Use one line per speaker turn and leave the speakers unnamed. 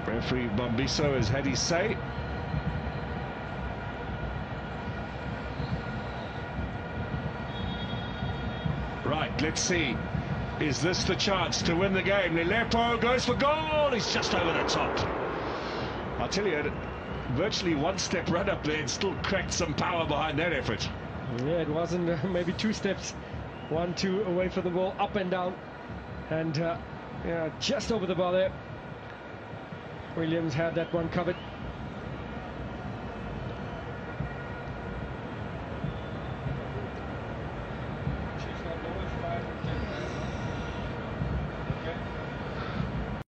Referee Bombiso has had his say. Right, let's see. Is this the chance to win the game? Lelepo goes for goal. He's just over the top. I'll tell you, virtually one-step run up there and still cracked some power behind that effort.
Yeah, it wasn't maybe 2 steps, 1, 2 away from the ball, up and down, and yeah, just over the bar there. Williams had that one covered.